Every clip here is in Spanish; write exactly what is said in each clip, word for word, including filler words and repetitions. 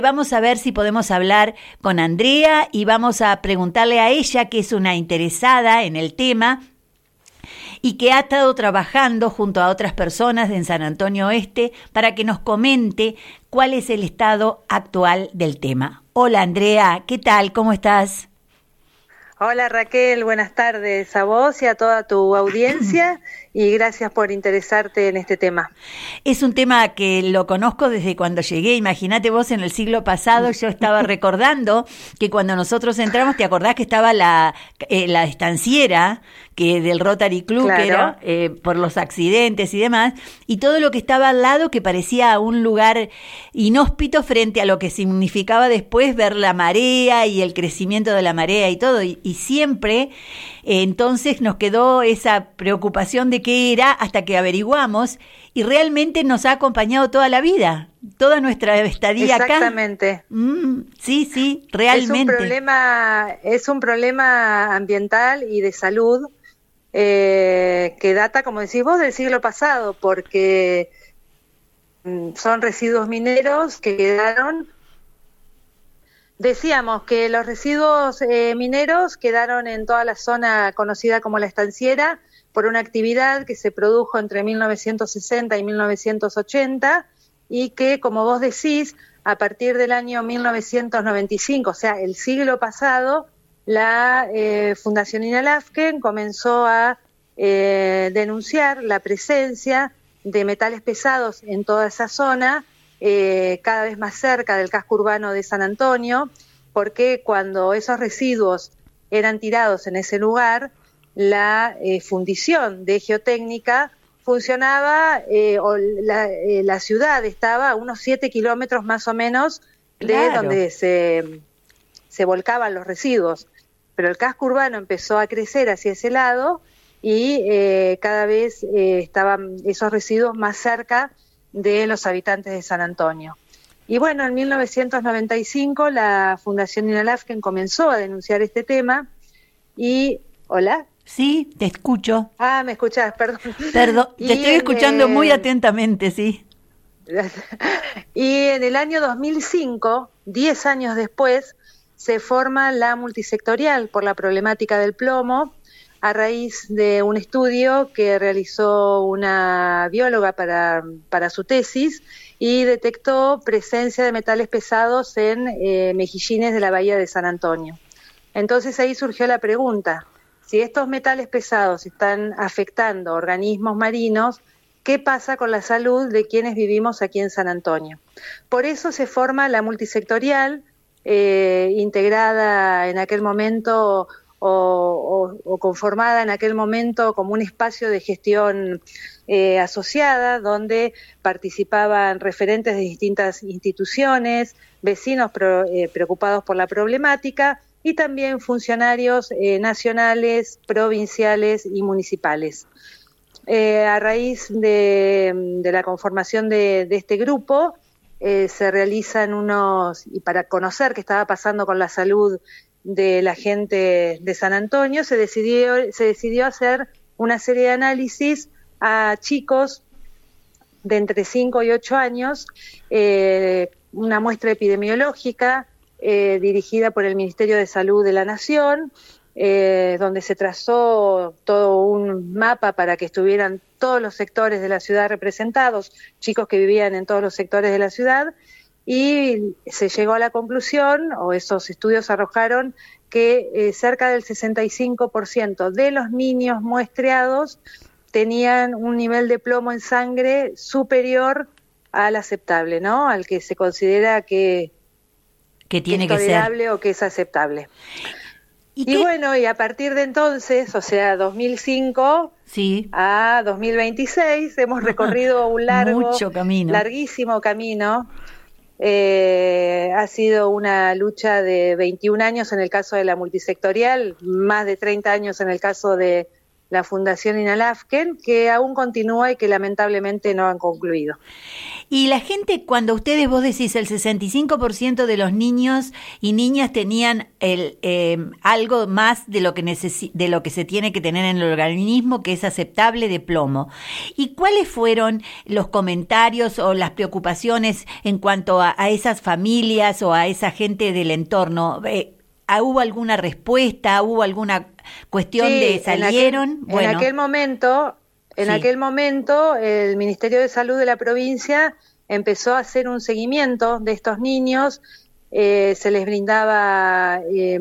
Vamos a ver si podemos hablar con Andrea y vamos a preguntarle a ella, que es una interesada en el tema y que ha estado trabajando junto a otras personas en San Antonio Oeste para que nos comente cuál es el estado actual del tema. Hola Andrea, ¿qué tal? ¿Cómo estás? Hola Raquel, buenas tardes a vos y a toda tu audiencia y gracias por interesarte en este tema. Es un tema que lo conozco desde cuando llegué. Imagínate vos, en el siglo pasado yo estaba recordando que cuando nosotros entramos, ¿te acordás que estaba la, eh, la estanciera que del Rotary Club, claro, que era eh, por los accidentes y demás, y todo lo que estaba al lado que parecía un lugar inhóspito frente a lo que significaba después ver la marea y el crecimiento de la marea y todo, y, y siempre eh, entonces nos quedó esa preocupación de qué era hasta que averiguamos, y realmente nos ha acompañado toda la vida, toda nuestra estadía acá. Exactamente. Mm, sí, sí, realmente. Es un problema, es un problema ambiental y de salud eh, que data, como decís vos, del siglo pasado, porque son residuos mineros que quedaron. Decíamos que los residuos eh, mineros quedaron en toda la zona conocida como la Estanciera por una actividad que se produjo entre mil novecientos sesenta y mil novecientos ochenta y que, como vos decís, a partir del año mil novecientos noventa y cinco, o sea, el siglo pasado, la eh, Fundación INALAFKEN comenzó a eh, denunciar la presencia de metales pesados en toda esa zona, Eh, cada vez más cerca del casco urbano de San Antonio, porque cuando esos residuos eran tirados en ese lugar, la eh, fundición de geotécnica funcionaba, eh, o la, eh, la ciudad estaba a unos siete kilómetros más o menos de claro. donde se, se volcaban los residuos, pero el casco urbano empezó a crecer hacia ese lado y eh, cada vez eh, estaban esos residuos más cerca de los habitantes de San Antonio. Y bueno, en mil novecientos noventa y cinco la Fundación INALAFKEN comenzó a denunciar este tema y... ¿Hola? Sí, te escucho. Ah, me escuchás, perdón. Perdón, te y estoy escuchando eh... muy atentamente, sí. Y en el año dos mil cinco, diez años después, se forma la multisectorial por la problemática del plomo, a raíz de un estudio que realizó una bióloga para, para su tesis y detectó presencia de metales pesados en eh, mejillines de la bahía de San Antonio. Entonces ahí surgió la pregunta, si estos metales pesados están afectando organismos marinos, ¿qué pasa con la salud de quienes vivimos aquí en San Antonio? Por eso se forma la multisectorial, eh, integrada en aquel momento... O, o, o conformada en aquel momento como un espacio de gestión eh, asociada, donde participaban referentes de distintas instituciones, vecinos pro, eh, preocupados por la problemática y también funcionarios eh, nacionales, provinciales y municipales. Eh, a raíz de, de la conformación de, de este grupo, eh, se realizan unos, y para conocer qué estaba pasando con la salud de la gente de San Antonio, se decidió, se decidió hacer una serie de análisis a chicos de entre cinco y ocho años, eh, una muestra epidemiológica eh, dirigida por el Ministerio de Salud de la Nación, eh, donde se trazó todo un mapa para que estuvieran todos los sectores de la ciudad representados, chicos que vivían en todos los sectores de la ciudad, y se llegó a la conclusión, o esos estudios arrojaron, que eh, cerca del sesenta y cinco por ciento de los niños muestreados tenían un nivel de plomo en sangre superior al aceptable, ¿no? Al que se considera que, que, tiene que es tolerable que ser. o que es aceptable. ¿Y, y bueno, y a partir de entonces, o sea, dos mil cinco sí. a dos mil veintiséis, hemos recorrido un largo, Mucho camino. larguísimo camino. Eh, ha sido una lucha de veintiún años en el caso de la multisectorial, más de treinta años en el caso de, la Fundación Inalafken, que aún continúa y que lamentablemente no han concluido. Y la gente, cuando ustedes, vos decís, el sesenta y cinco por ciento de los niños y niñas tenían el, eh, algo más de lo que necesi- de lo que se tiene que tener en el organismo, que es aceptable, de plomo. ¿Y cuáles fueron los comentarios o las preocupaciones en cuanto a, a esas familias o a esa gente del entorno? Eh, ¿Hubo alguna respuesta? ¿Hubo alguna cuestión sí, de salieron? En aquel, bueno. en aquel momento... En sí. aquel momento, el Ministerio de Salud de la provincia empezó a hacer un seguimiento de estos niños, eh, se les brindaba eh,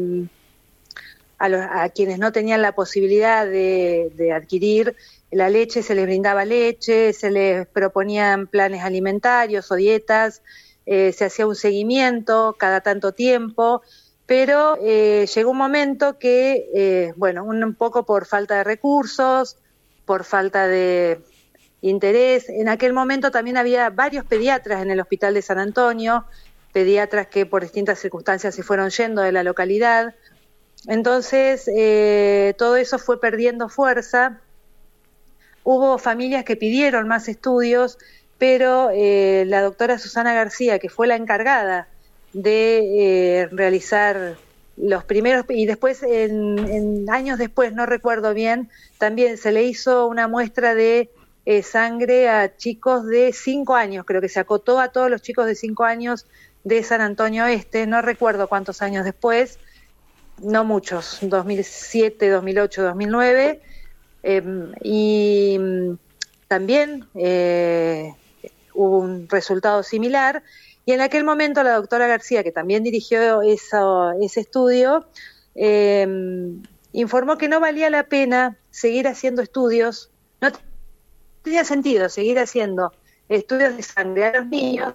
a, los, a quienes no tenían la posibilidad de, de adquirir la leche, se les brindaba leche, se les proponían planes alimentarios o dietas, eh, se hacía un seguimiento cada tanto tiempo, pero eh, llegó un momento que, eh, bueno, un, un poco por falta de recursos, por falta de interés. En aquel momento también había varios pediatras en el Hospital de San Antonio, pediatras que por distintas circunstancias se fueron yendo de la localidad. Entonces, eh, todo eso fue perdiendo fuerza. Hubo familias que pidieron más estudios, pero eh, la doctora Susana García, que fue la encargada de eh, realizar los primeros, y después, en, en años después, no recuerdo bien, también se le hizo una muestra de eh, sangre a chicos de cinco años, creo que se acotó a todos los chicos de cinco años de San Antonio Este, no recuerdo cuántos años después, no muchos, dos mil siete, dos mil ocho, dos mil nueve, eh, y también eh, hubo un resultado similar. Y en aquel momento la doctora García, que también dirigió eso, ese estudio, eh, informó que no valía la pena seguir haciendo estudios, no tenía sentido seguir haciendo estudios de sangre a los niños.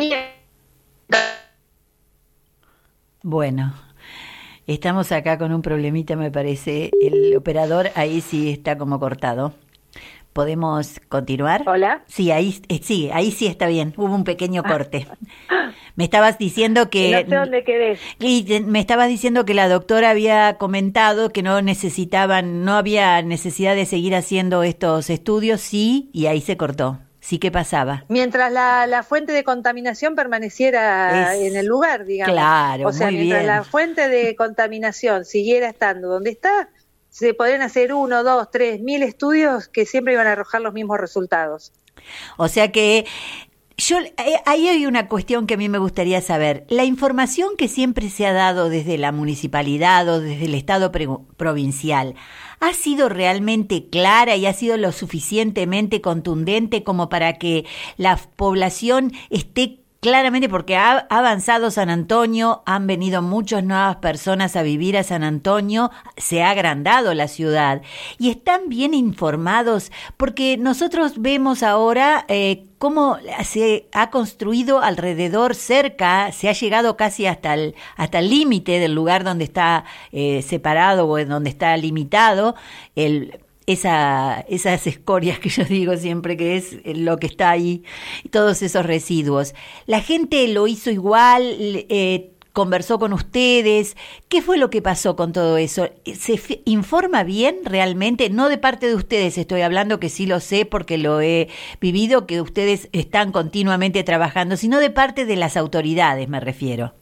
Bueno, estamos acá con un problemita, me parece. El operador ahí sí está como cortado. ¿Podemos continuar? Hola. Sí, ahí sí, ahí sí está bien. Hubo un pequeño corte. Me estabas diciendo que... No sé dónde quedé. Y me estabas diciendo que la doctora había comentado que no necesitaban, no había necesidad de seguir haciendo estos estudios, sí, y ahí se cortó. Sí, ¿qué pasaba? Mientras la, la fuente de contaminación permaneciera es, en el lugar, digamos. Claro, o sea, muy mientras bien. la fuente de contaminación siguiera estando donde está, se podrían hacer uno, dos, tres, mil estudios que siempre iban a arrojar los mismos resultados. O sea que yo ahí hay una cuestión que a mí me gustaría saber. La información que siempre se ha dado desde la municipalidad o desde el Estado pre- provincial, ¿ha sido realmente clara y ha sido lo suficientemente contundente como para que la población esté claramente, porque ha avanzado San Antonio, han venido muchas nuevas personas a vivir a San Antonio, se ha agrandado la ciudad y están bien informados? Porque nosotros vemos ahora eh, cómo se ha construido alrededor, cerca, se ha llegado casi hasta el hasta el límite del lugar donde está eh, separado o donde está limitado el Esa, esas escorias que yo digo siempre, que es lo que está ahí, todos esos residuos. ¿La gente lo hizo igual? Eh, ¿Conversó con ustedes? ¿Qué fue lo que pasó con todo eso? ¿Se f- informa bien realmente? No de parte de ustedes estoy hablando, que sí lo sé porque lo he vivido, que ustedes están continuamente trabajando, sino de parte de las autoridades, me refiero.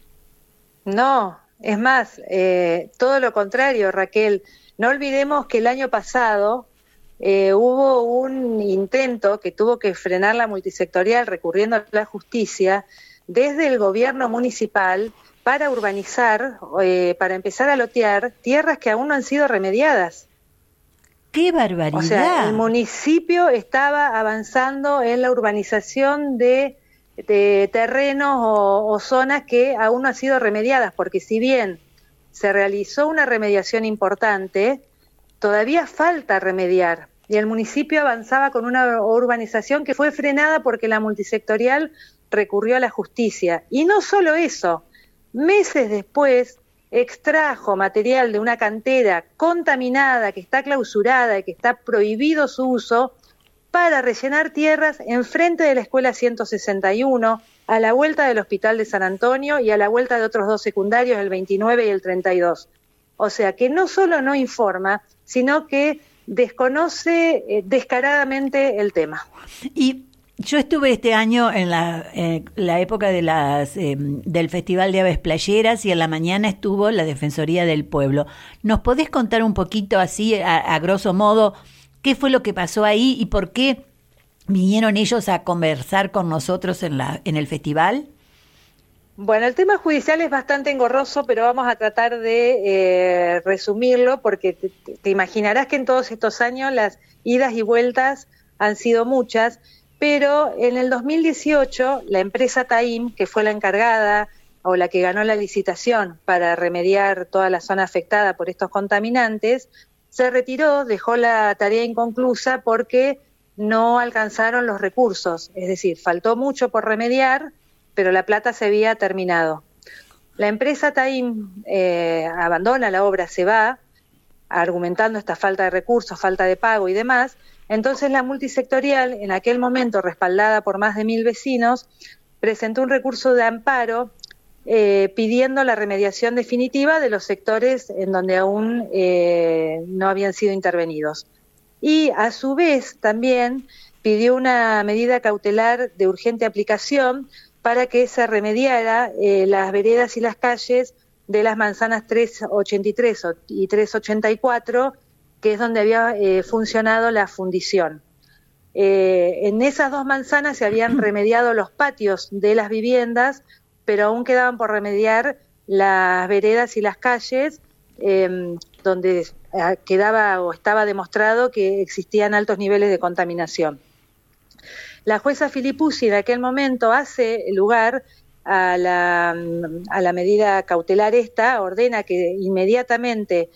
No, es más, eh, todo lo contrario, Raquel. No olvidemos que el año pasado eh, hubo un intento que tuvo que frenar la multisectorial recurriendo a la justicia desde el gobierno municipal para urbanizar, eh, para empezar a lotear tierras que aún no han sido remediadas. ¡Qué barbaridad! O sea, el municipio estaba avanzando en la urbanización de, de terrenos o, o zonas que aún no han sido remediadas, porque si bien se realizó una remediación importante, todavía falta remediar. Y el municipio avanzaba con una urbanización que fue frenada porque la multisectorial recurrió a la justicia. Y no solo eso, meses después extrajo material de una cantera contaminada, que está clausurada y que está prohibido su uso, para rellenar tierras enfrente de la escuela ciento sesenta y uno, a la vuelta del Hospital de San Antonio y a la vuelta de otros dos secundarios, el veintinueve y el treinta y dos. O sea que no solo no informa, sino que desconoce eh, descaradamente el tema. Y yo estuve este año en la, eh, la época de las eh, del Festival de Aves Playeras y en la mañana estuvo la Defensoría del Pueblo. ¿Nos podés contar un poquito así, a, a grosso modo, qué fue lo que pasó ahí y por qué vinieron ellos a conversar con nosotros en, la, en el festival? Bueno, el tema judicial es bastante engorroso, pero vamos a tratar de eh, resumirlo porque te, te imaginarás que en todos estos años las idas y vueltas han sido muchas, pero en el dos mil dieciocho la empresa Taim, que fue la encargada o la que ganó la licitación para remediar toda la zona afectada por estos contaminantes, se retiró, dejó la tarea inconclusa porque no alcanzaron los recursos, es decir, faltó mucho por remediar, pero la plata se había terminado. La empresa Taim eh, abandona la obra, se va, argumentando esta falta de recursos, falta de pago y demás. Entonces la multisectorial, en aquel momento respaldada por más de mil vecinos, presentó un recurso de amparo eh, pidiendo la remediación definitiva de los sectores en donde aún eh, no habían sido intervenidos. Y a su vez también pidió una medida cautelar de urgente aplicación para que se remediara eh, las veredas y las calles de las manzanas trescientos ochenta y tres y trescientos ochenta y cuatro, que es donde había eh, funcionado la fundición. Eh, en esas dos manzanas se habían remediado los patios de las viviendas, pero aún quedaban por remediar las veredas y las calles, eh, donde eh, quedaba o estaba demostrado que existían altos niveles de contaminación. La jueza Filipuzzi en aquel momento hace lugar a la, a la medida cautelar esta, ordena que inmediatamente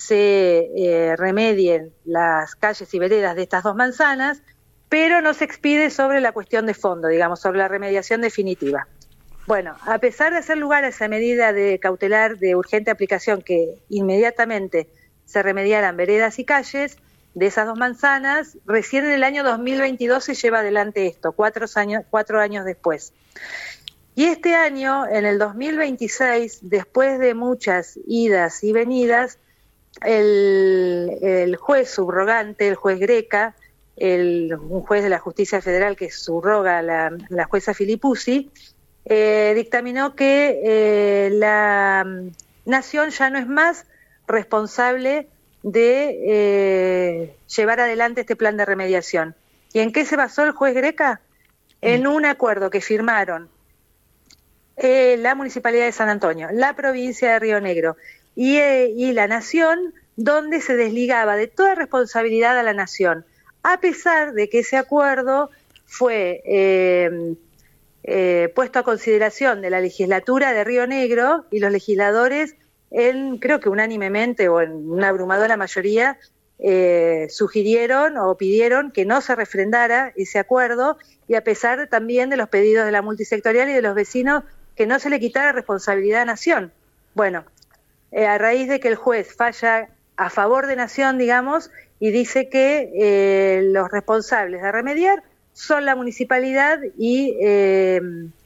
se eh, remedien las calles y veredas de estas dos manzanas, pero no se expide sobre la cuestión de fondo, digamos, sobre la remediación definitiva. Bueno, a pesar de hacer lugar a esa medida de cautelar de urgente aplicación, que inmediatamente se remediaran veredas y calles de esas dos manzanas, recién en el año dos mil veintidós se lleva adelante esto, cuatro años, cuatro años después. Y este año, en el dos mil veintiséis, después de muchas idas y venidas, el, el juez subrogante, el juez Greca, el, un juez de la Justicia Federal que subroga a la, la jueza Filipuzzi, eh, dictaminó que eh, la Nación ya no es más responsable de eh, llevar adelante este plan de remediación. ¿Y en qué se basó el juez Greca? En un acuerdo que firmaron eh, la Municipalidad de San Antonio, la provincia de Río Negro y, eh, y la Nación, donde se desligaba de toda responsabilidad a la Nación, a pesar de que ese acuerdo fue eh, eh, puesto a consideración de la legislatura de Río Negro y los legisladores, en, creo que unánimemente o en una abrumadora mayoría, eh, sugirieron o pidieron que no se refrendara ese acuerdo, y a pesar también de los pedidos de la multisectorial y de los vecinos que no se le quitara responsabilidad a Nación. Bueno, eh, a raíz de que el juez falla a favor de Nación, digamos, y dice que eh, los responsables de remediar son la municipalidad y eh,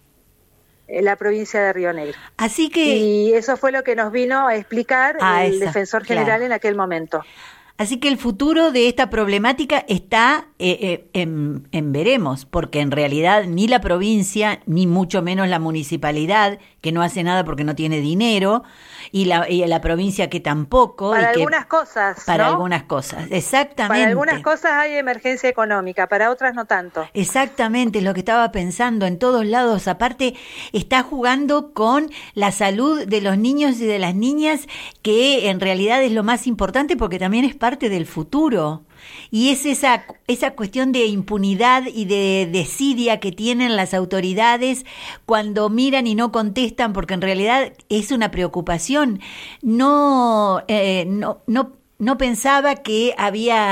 la provincia de Río Negro. Así que... Y eso fue lo que nos vino a explicar ah, el esa, defensor general, claro, en aquel momento. Así que el futuro de esta problemática está eh, eh, en, en veremos, porque en realidad ni la provincia, ni mucho menos la municipalidad, que no hace nada porque no tiene dinero, y la, y la provincia que tampoco. Para y que, algunas cosas, Para ¿no? algunas cosas, exactamente. Para algunas cosas hay emergencia económica, para otras no tanto. Exactamente, es lo que estaba pensando, en todos lados. Aparte, está jugando con la salud de los niños y de las niñas, que en realidad es lo más importante porque también es parte del futuro. Y es esa, esa cuestión de impunidad y de desidia que tienen las autoridades cuando miran y no contestan, porque en realidad es una preocupación. No, eh, no, no, no pensaba que había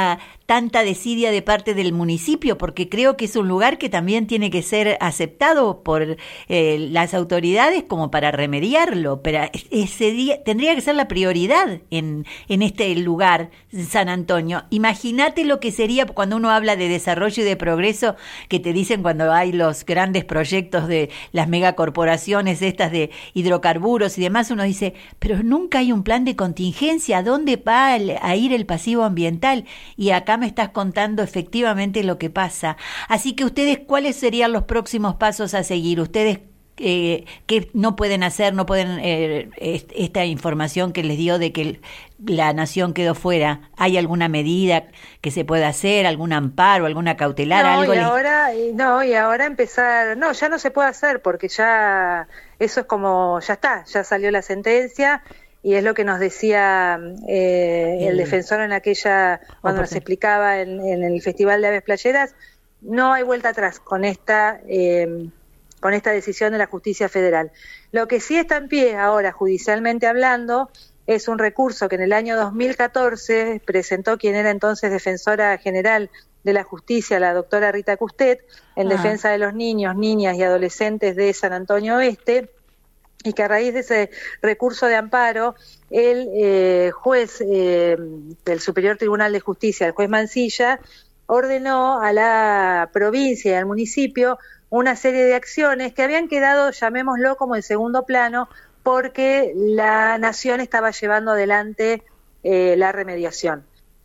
tanta desidia de parte del municipio? Porque creo que es un lugar que también tiene que ser aceptado por eh, las autoridades como para remediarlo, pero ese día tendría que ser la prioridad en, en este lugar, San Antonio. Imagínate lo que sería cuando uno habla de desarrollo y de progreso, que te dicen cuando hay los grandes proyectos de las megacorporaciones estas de hidrocarburos y demás, uno dice, pero nunca hay un plan de contingencia, ¿a dónde va a ir el pasivo ambiental? Y acá me estás contando efectivamente lo que pasa. Así que ustedes, ¿cuáles serían los próximos pasos a seguir? Ustedes, eh, ¿qué no pueden hacer? No pueden, eh, esta información que les dio de que el, la nación quedó fuera, ¿hay alguna medida que se pueda hacer, algún amparo, alguna cautelar? No, algo y les... ahora, no, y ahora empezar, no, ya no se puede hacer porque ya, eso es como, ya está, ya salió la sentencia. Y es lo que nos decía eh, el, el defensor en aquella, cuando nos explicaba en, en el Festival de Aves Playeras, no hay vuelta atrás con esta, eh, con esta decisión de la Justicia Federal. Lo que sí está en pie ahora, judicialmente hablando, es un recurso que en el año dos mil catorce presentó quien era entonces defensora general de la justicia, la doctora Rita Custet, en ah. defensa de los niños, niñas y adolescentes de San Antonio Oeste, y que a raíz de ese recurso de amparo, el eh, juez eh, del Superior Tribunal de Justicia, el juez Mancilla, ordenó a la provincia y al municipio una serie de acciones que habían quedado, llamémoslo, como en segundo plano, porque la nación estaba llevando adelante eh, la remediación.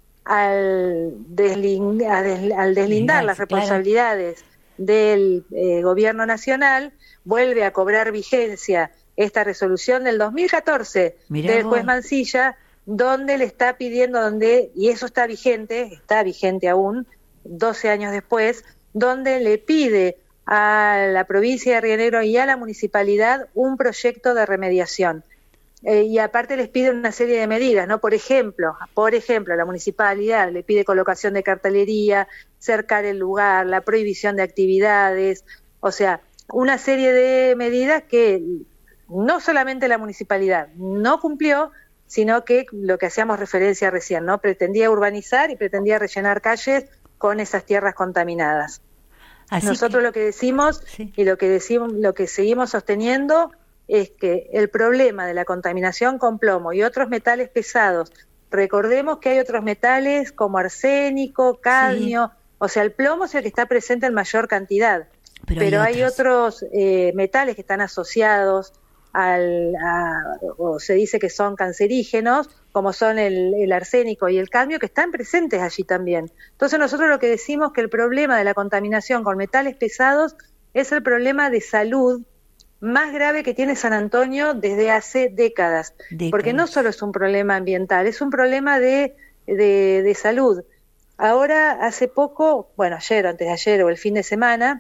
Al, deslin, a des, al deslindar las responsabilidades del eh, gobierno nacional, vuelve a cobrar vigencia esta resolución del dos mil catorce Mirá del juez vos. Mancilla, donde le está pidiendo, donde y eso está vigente, está vigente aún, doce años después, donde le pide a la provincia de Río Negro y a la municipalidad un proyecto de remediación. Eh, y aparte les pide una serie de medidas, ¿no? Por ejemplo, por ejemplo, la municipalidad le pide colocación de cartelería, cercar el lugar, la prohibición de actividades, o sea, una serie de medidas que no solamente la municipalidad no cumplió, sino que lo que hacíamos referencia recién, ¿no? Pretendía urbanizar y pretendía rellenar calles con esas tierras contaminadas. Así Nosotros que, lo que decimos sí. y lo que decimos, lo que seguimos sosteniendo es que el problema de la contaminación con plomo y otros metales pesados, recordemos que hay otros metales como arsénico, cadmio, sí. o sea, el plomo es el que está presente en mayor cantidad, pero, pero hay, hay otros eh, metales que están asociados al, a, o se dice que son cancerígenos, como son el, el arsénico y el cadmio, que están presentes allí también. Entonces nosotros lo que decimos que el problema de la contaminación con metales pesados es el problema de salud más grave que tiene San Antonio desde hace décadas, décadas. porque no solo es un problema ambiental, es un problema de, de, de salud. Ahora, hace poco, bueno, ayer o antes de ayer o el fin de semana,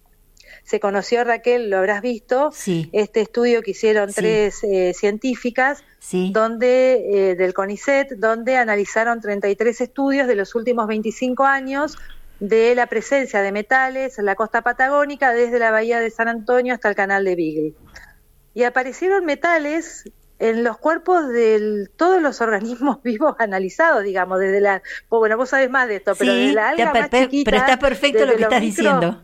se conoció, Raquel, lo habrás visto, sí. este estudio que hicieron sí. tres eh, científicas sí. donde eh, del CONICET, donde analizaron treinta y tres estudios de los últimos veinticinco años de la presencia de metales en la costa patagónica desde la bahía de San Antonio hasta el canal de Beagle. Y aparecieron metales en los cuerpos de todos los organismos vivos analizados, digamos, desde la... Bueno, vos sabés más de esto, pero sí, desde la alga más chiquita... Pero está perfecto lo que estás micro, diciendo.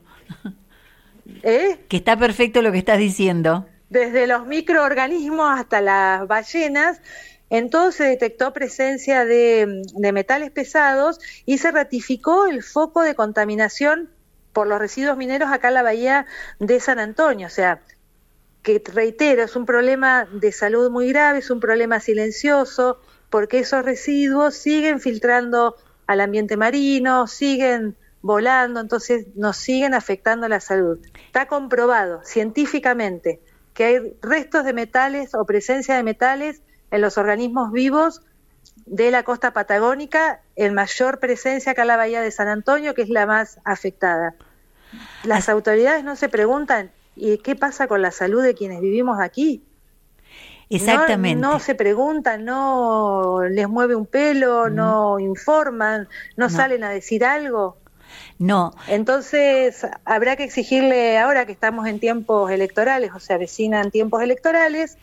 ¿Eh? Que está perfecto lo que estás diciendo. Desde los microorganismos hasta las ballenas, en todo se detectó presencia de, de metales pesados y se ratificó el foco de contaminación por los residuos mineros acá en la bahía de San Antonio. O sea, que reitero, es un problema de salud muy grave, es un problema silencioso, porque esos residuos siguen filtrando al ambiente marino, siguen volando, entonces nos siguen afectando la salud. Está comprobado científicamente que hay restos de metales o presencia de metales en los organismos vivos de la costa patagónica, en mayor presencia acá en la bahía de San Antonio, que es la más afectada. Las autoridades no se preguntan, ¿y qué pasa con la salud de quienes vivimos aquí? Exactamente. No, no se preguntan, no les mueve un pelo, mm. no informan, no, no salen a decir algo. No. Entonces, habrá que exigirle, ahora que estamos en tiempos electorales, o sea, avecinan tiempos electorales,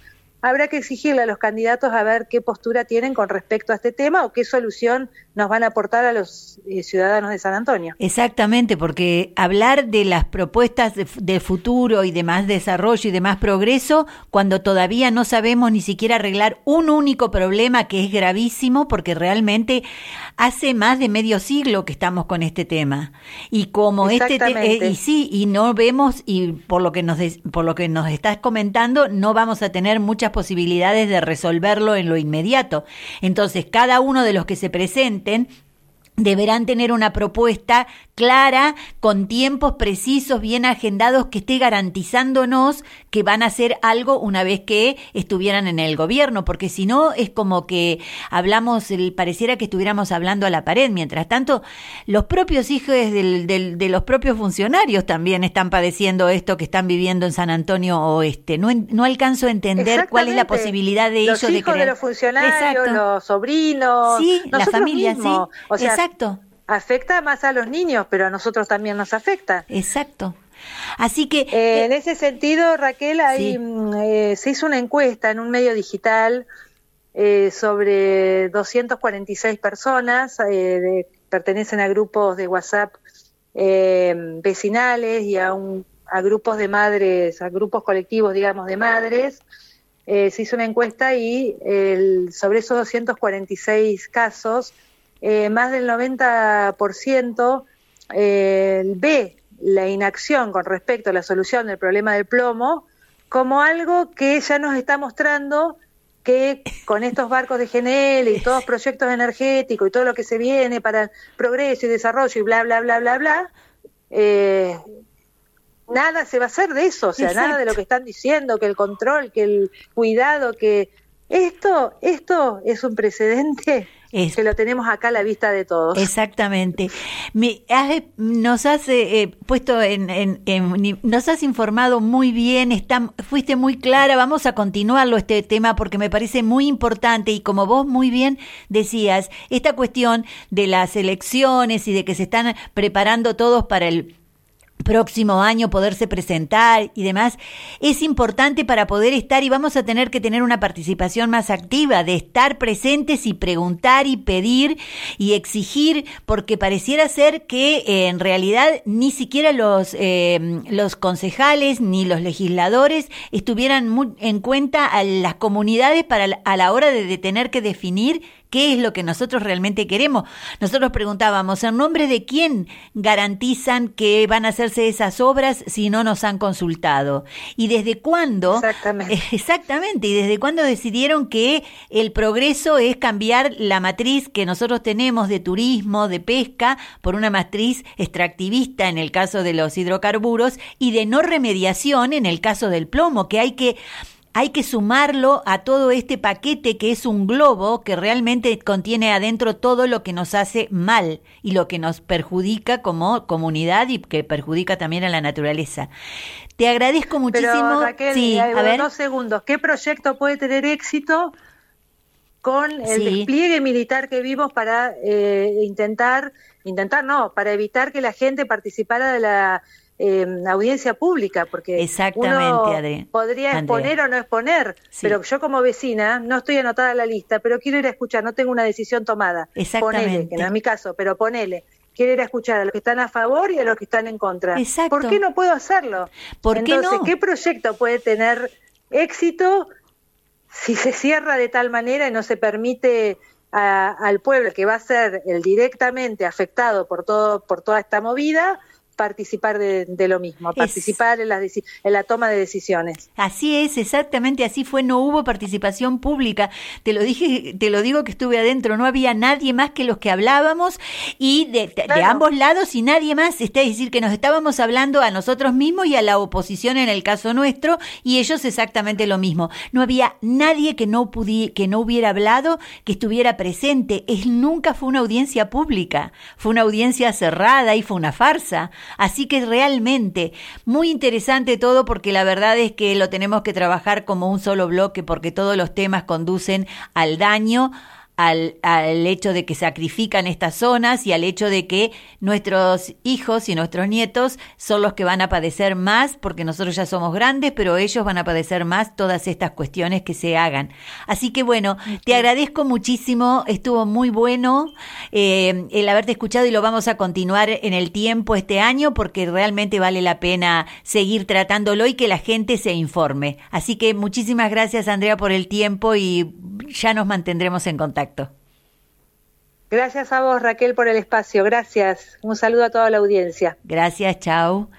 habrá que exigirle a los candidatos a ver qué postura tienen con respecto a este tema o qué solución nos van a aportar a los eh, ciudadanos de San Antonio. Exactamente, porque hablar de las propuestas de, de futuro y de más desarrollo y de más progreso, cuando todavía no sabemos ni siquiera arreglar un único problema que es gravísimo, porque realmente hace más de medio siglo que estamos con este tema. Y como este te, eh, y sí, y no vemos, y por lo que nos des, por lo que nos estás comentando, no vamos a tener muchas posibilidades de resolverlo en lo inmediato. Entonces, cada uno de los que se presenten deberán tener una propuesta clara, con tiempos precisos, bien agendados, que esté garantizándonos que van a hacer algo una vez que estuvieran en el gobierno, porque si no es como que hablamos, pareciera que estuviéramos hablando a la pared. Mientras tanto, los propios hijos del, del, de los propios funcionarios también están padeciendo esto que están viviendo en San Antonio Oeste. No, no alcanzo a entender cuál es la posibilidad de los ellos de creer. Los hijos de los funcionarios, Exacto. los sobrinos, sí, la familia, mismos. sí, o sea, exacto. Afecta más a los niños, pero a nosotros también nos afecta. Exacto. Así que... Eh, eh, en ese sentido, Raquel, ahí, sí. eh, se hizo una encuesta en un medio digital eh, sobre doscientas cuarenta y seis personas, eh, de, pertenecen a grupos de WhatsApp eh, vecinales y a, un, a grupos de madres, a grupos colectivos, digamos, de madres. Eh, se hizo una encuesta y el, sobre esos doscientos cuarenta y seis casos, Eh, más del noventa por ciento eh, ve la inacción con respecto a la solución del problema del plomo como algo que ya nos está mostrando que con estos barcos de G N L y todos los proyectos energéticos y todo lo que se viene para el progreso y desarrollo y bla, bla, bla, bla, bla, eh, nada se va a hacer de eso, o sea, Exacto. nada de lo que están diciendo, que el control, que el cuidado, que esto, esto es un precedente Es, que lo tenemos acá a la vista de todos. Exactamente. Me, has, nos has eh, puesto en, en, en, nos has informado muy bien, está, fuiste muy clara. Vamos a continuarlo este tema porque me parece muy importante y como vos muy bien decías, esta cuestión de las elecciones y de que se están preparando todos para el próximo año poderse presentar y demás, es importante para poder estar y vamos a tener que tener una participación más activa, de estar presentes y preguntar y pedir y exigir, porque pareciera ser que eh, en realidad ni siquiera los, eh, los concejales ni los legisladores estuvieran muy en cuenta a las comunidades para a la hora de, de tener que definir qué es lo que nosotros realmente queremos. Nosotros preguntábamos, ¿en nombre de quién garantizan que van a hacerse esas obras si no nos han consultado? ¿Y desde cuándo? Exactamente. Exactamente, y desde cuándo decidieron que el progreso es cambiar la matriz que nosotros tenemos de turismo, de pesca, por una matriz extractivista en el caso de los hidrocarburos y de no remediación en el caso del plomo, que hay que... Hay que sumarlo a todo este paquete que es un globo que realmente contiene adentro todo lo que nos hace mal y lo que nos perjudica como comunidad y que perjudica también a la naturaleza. Te agradezco muchísimo. Pero, Raquel, sí, a ver. dos segundos. ¿Qué proyecto puede tener éxito con el sí. despliegue militar que vimos para eh, intentar, intentar no, para evitar que la gente participara de la Eh, audiencia pública, porque uno Adri, podría exponer Andrea. o no exponer, sí. pero yo como vecina no estoy anotada en la lista, pero quiero ir a escuchar, no tengo una decisión tomada. Ponele, que no es mi caso, pero ponele. Quiero ir a escuchar a los que están a favor y a los que están en contra. Exacto. ¿Por qué no puedo hacerlo? ¿Por Entonces, qué no? ¿qué proyecto puede tener éxito si se cierra de tal manera y no se permite a, al pueblo, que va a ser el directamente afectado por todo por toda esta movida, participar de, de lo mismo, es, participar en la, en la toma de decisiones? Así es, exactamente así fue, no hubo participación pública, te lo dije, te lo digo que estuve adentro, no había nadie más que los que hablábamos y de, de, claro. de ambos lados y nadie más, es decir, que nos estábamos hablando a nosotros mismos y a la oposición en el caso nuestro y ellos exactamente lo mismo, no había nadie que no pudi- que no hubiera hablado, que estuviera presente, es, nunca fue una audiencia pública, fue una audiencia cerrada y fue una farsa. Así que realmente muy interesante todo porque la verdad es que lo tenemos que trabajar como un solo bloque porque todos los temas conducen al daño al, al hecho de que sacrifican estas zonas y al hecho de que nuestros hijos y nuestros nietos son los que van a padecer más, porque nosotros ya somos grandes, pero ellos van a padecer más todas estas cuestiones que se hagan. Así que bueno, te agradezco muchísimo, estuvo muy bueno eh, el haberte escuchado y lo vamos a continuar en el tiempo este año porque realmente vale la pena seguir tratándolo y que la gente se informe. Así que muchísimas gracias, Andrea, por el tiempo y ya nos mantendremos en contacto. Gracias a vos, Raquel, por el espacio. Gracias. Un saludo a toda la audiencia. Gracias, chao.